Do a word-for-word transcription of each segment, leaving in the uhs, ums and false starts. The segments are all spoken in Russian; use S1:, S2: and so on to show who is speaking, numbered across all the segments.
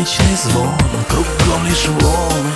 S1: Бесконечный звон, кругом лишь волны.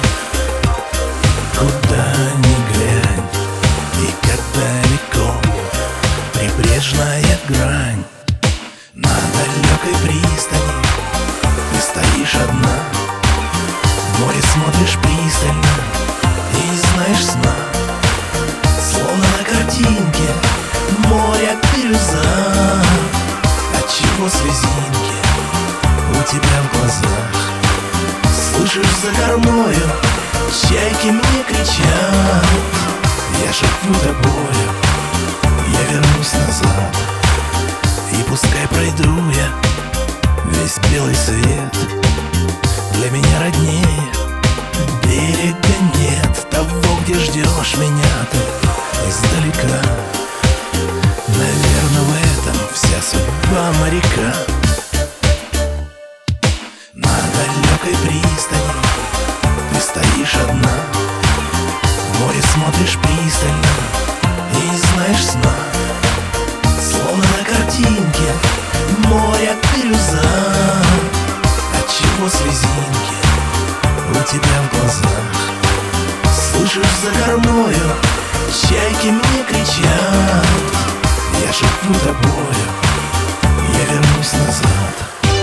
S1: Куда ни глянь, и как далеко прибрежная грань. На далекой пристани ты стоишь одна, в море смотришь пристально и не знаешь сна. Словно на картинке море бирюза. Отчего слезинки у тебя в глазах? Слышишь за кормою чайки мне кричат. Я шепну тобою, я вернусь назад. И пускай пройду я весь белый свет, для меня роднее берега нет. Того, где ждешь меня ты издалека. Наверно, в этом вся судьба моряка. На далекой пристани ты стоишь одна, в море смотришь пристально и не знаешь сна. Словно на картинке море бирюза. Отчего слезинки у тебя в глазах? Слышишь за кормою чайки мне кричат. Я шепну тобою, я вернусь назад.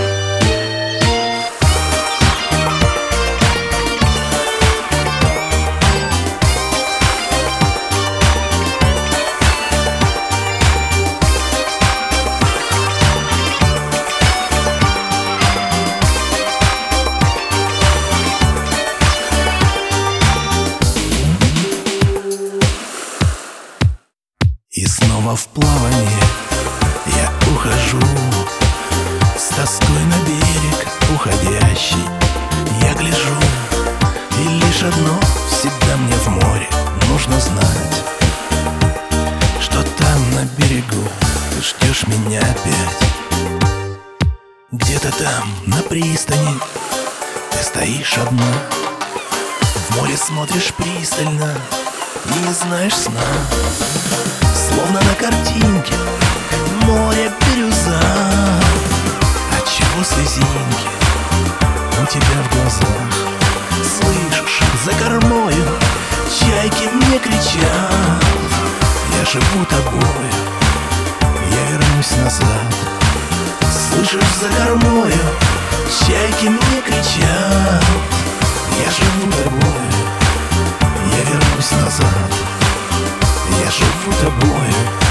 S1: И снова в плавание я ухожу, с тоской на берег уходящий я гляжу. И лишь одно всегда мне в море нужно знать, что там на берегу ты ждешь меня опять. Где-то там на пристани ты стоишь одна, в море смотришь пристально и не знаешь сна. Словно на картинке море бирюза. Отчего слезинки у тебя в глазах? Слышишь за кормою чайки мне кричат. Я живу тобою, я вернусь назад. Слышишь за кормою чайки мне кричат. Я живу тобою, я вернусь назад. Я живу тобою,